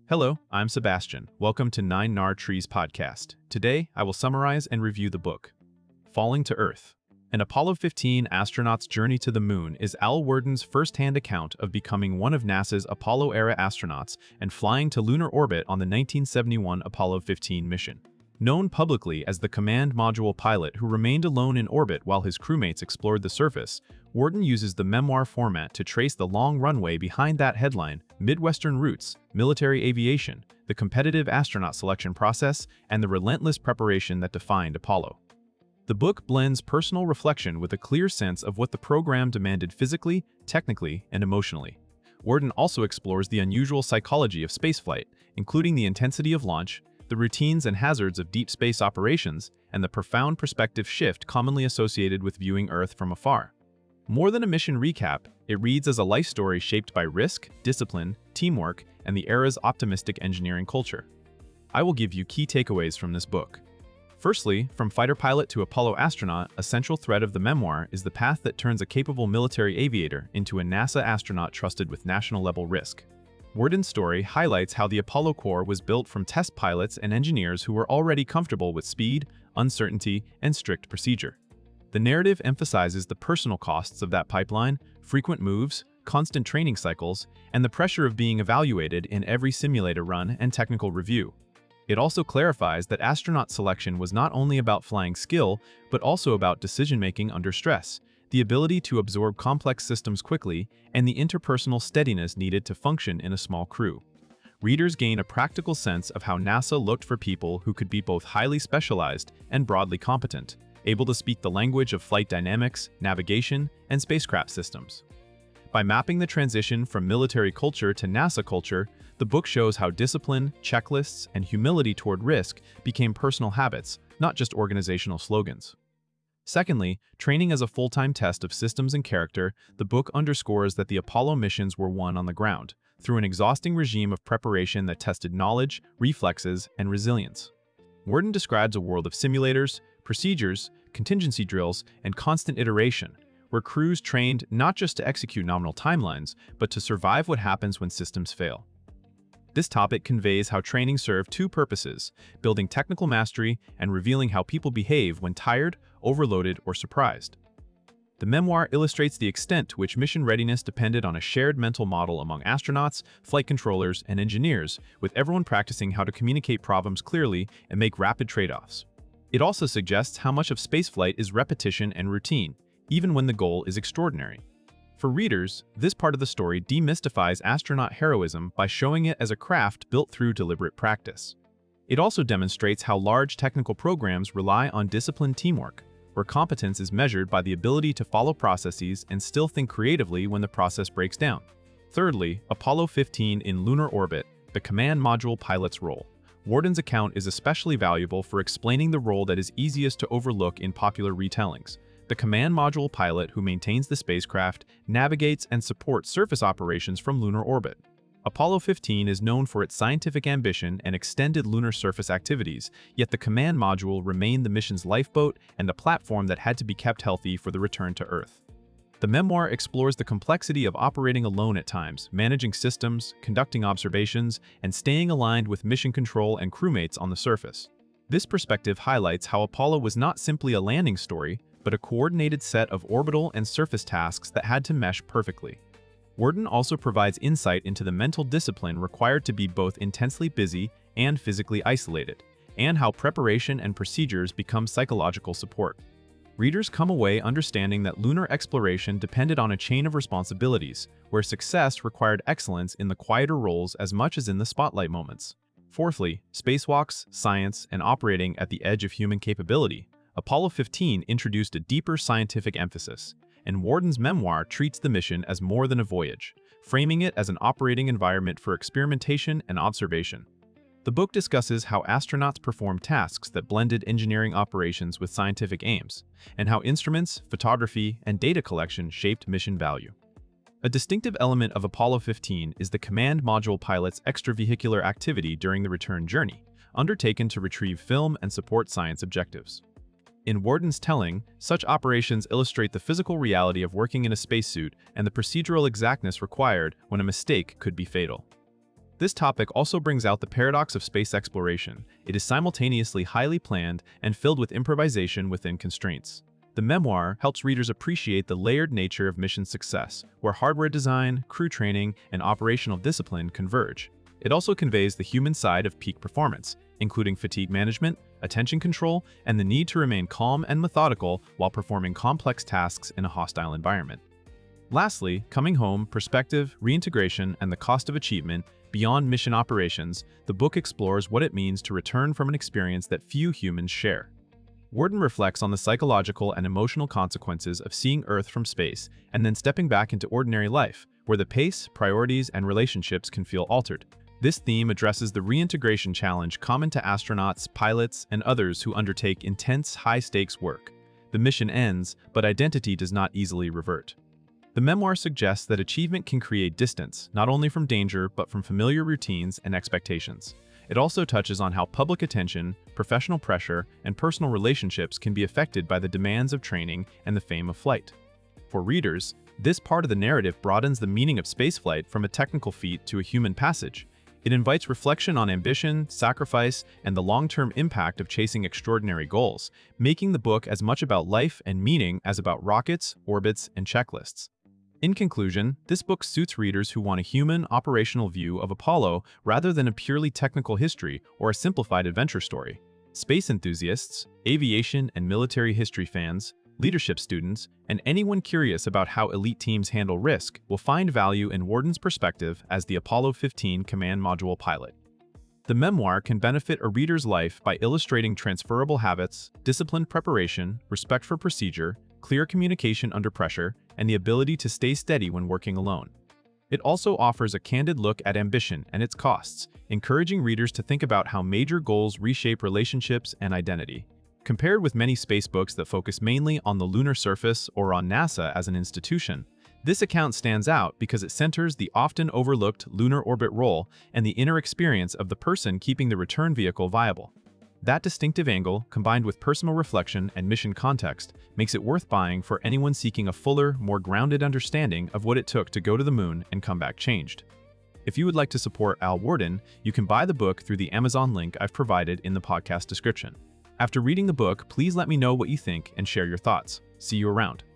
Hello, I'm Sebastian. Welcome to 9 Nar Trees podcast. Today, I will summarize and review the book, Falling to Earth. An Apollo 15 astronaut's journey to the moon is Al Worden's first-hand account of becoming one of NASA's Apollo-era astronauts and flying to lunar orbit on the 1971 Apollo 15 mission. Known publicly as the command module pilot who remained alone in orbit while his crewmates explored the surface, Worden uses the memoir format to trace the long runway behind that headline, Midwestern roots, military aviation, the competitive astronaut selection process, and the relentless preparation that defined Apollo. The book blends personal reflection with a clear sense of what the program demanded physically, technically, and emotionally. Worden also explores the unusual psychology of spaceflight, including the intensity of launch, the routines and hazards of deep space operations, and the profound perspective shift commonly associated with viewing Earth from afar. More than a mission recap, it reads as a life story shaped by risk, discipline, teamwork, and the era's optimistic engineering culture. I will give you key takeaways from this book. Firstly, from fighter pilot to Apollo astronaut, a central thread of the memoir is the path that turns a capable military aviator into a NASA astronaut trusted with national-level risk. Worden's story highlights how the Apollo Corps was built from test pilots and engineers who were already comfortable with speed, uncertainty, and strict procedure. The narrative emphasizes the personal costs of that pipeline, frequent moves, constant training cycles, and the pressure of being evaluated in every simulator run and technical review. It also clarifies that astronaut selection was not only about flying skill, but also about decision-making under stress, the ability to absorb complex systems quickly, and the interpersonal steadiness needed to function in a small crew. Readers gain a practical sense of how NASA looked for people who could be both highly specialized and broadly competent, able to speak the language of flight dynamics, navigation, and spacecraft systems. By mapping the transition from military culture to NASA culture, the book shows how discipline, checklists, and humility toward risk became personal habits, not just organizational slogans. Secondly, training as a full-time test of systems and character, the book underscores that the Apollo missions were won on the ground, through an exhausting regime of preparation that tested knowledge, reflexes, and resilience. Worden describes a world of simulators, procedures, contingency drills, and constant iteration, where crews trained not just to execute nominal timelines, but to survive what happens when systems fail. This topic conveys how training served two purposes, building technical mastery and revealing how people behave when tired, overloaded, or surprised. The memoir illustrates the extent to which mission readiness depended on a shared mental model among astronauts, flight controllers, and engineers, with everyone practicing how to communicate problems clearly and make rapid trade-offs. It also suggests how much of spaceflight is repetition and routine, even when the goal is extraordinary. For readers, this part of the story demystifies astronaut heroism by showing it as a craft built through deliberate practice. It also demonstrates how large technical programs rely on disciplined teamwork, where competence is measured by the ability to follow processes and still think creatively when the process breaks down. Thirdly, Apollo 15 in lunar orbit, the command module pilot's role. Worden's account is especially valuable for explaining the role that is easiest to overlook in popular retellings. The command module pilot who maintains the spacecraft, navigates, and supports surface operations from lunar orbit. Apollo 15 is known for its scientific ambition and extended lunar surface activities, yet the command module remained the mission's lifeboat and the platform that had to be kept healthy for the return to Earth. The memoir explores the complexity of operating alone at times, managing systems, conducting observations, and staying aligned with mission control and crewmates on the surface. This perspective highlights how Apollo was not simply a landing story, but a coordinated set of orbital and surface tasks that had to mesh perfectly. Worden also provides insight into the mental discipline required to be both intensely busy and physically isolated, and how preparation and procedures become psychological support. Readers come away understanding that lunar exploration depended on a chain of responsibilities, where success required excellence in the quieter roles as much as in the spotlight moments. Fourthly, spacewalks, science, and operating at the edge of human capability. Apollo 15 introduced a deeper scientific emphasis, and Worden's memoir treats the mission as more than a voyage, framing it as an operating environment for experimentation and observation. The book discusses how astronauts performed tasks that blended engineering operations with scientific aims, and how instruments, photography, and data collection shaped mission value. A distinctive element of Apollo 15 is the command module pilot's extravehicular activity during the return journey, undertaken to retrieve film and support science objectives. In Worden's telling, such operations illustrate the physical reality of working in a spacesuit and the procedural exactness required when a mistake could be fatal. This topic also brings out the paradox of space exploration. It is simultaneously highly planned and filled with improvisation within constraints. The memoir helps readers appreciate the layered nature of mission success, where hardware design, crew training, and operational discipline converge. It also conveys the human side of peak performance, including fatigue management, attention control, and the need to remain calm and methodical while performing complex tasks in a hostile environment. Lastly, coming home, perspective, reintegration, and the cost of achievement. Beyond mission operations, the book explores what it means to return from an experience that few humans share. Worden reflects on the psychological and emotional consequences of seeing Earth from space and then stepping back into ordinary life, where the pace, priorities, and relationships can feel altered. This theme addresses the reintegration challenge common to astronauts, pilots, and others who undertake intense, high-stakes work. The mission ends, but identity does not easily revert. The memoir suggests that achievement can create distance, not only from danger, but from familiar routines and expectations. It also touches on how public attention, professional pressure, and personal relationships can be affected by the demands of training and the fame of flight. For readers, this part of the narrative broadens the meaning of spaceflight from a technical feat to a human passage. It invites reflection on ambition, sacrifice, and the long-term impact of chasing extraordinary goals, making the book as much about life and meaning as about rockets, orbits, and checklists. In conclusion, this book suits readers who want a human, operational view of Apollo rather than a purely technical history or a simplified adventure story. Space enthusiasts, aviation and military history fans, leadership students, and anyone curious about how elite teams handle risk will find value in Worden's perspective as the Apollo 15 command module pilot. The memoir can benefit a reader's life by illustrating transferable habits, disciplined preparation, respect for procedure, clear communication under pressure, and the ability to stay steady when working alone. It also offers a candid look at ambition and its costs, encouraging readers to think about how major goals reshape relationships and identity. Compared with many space books that focus mainly on the lunar surface or on NASA as an institution, this account stands out because it centers the often overlooked lunar orbit role and the inner experience of the person keeping the return vehicle viable. That distinctive angle, combined with personal reflection and mission context, makes it worth buying for anyone seeking a fuller, more grounded understanding of what it took to go to the moon and come back changed. If you would like to support Al Worden, you can buy the book through the Amazon link I've provided in the podcast description. After reading the book, please let me know what you think and share your thoughts. See you around.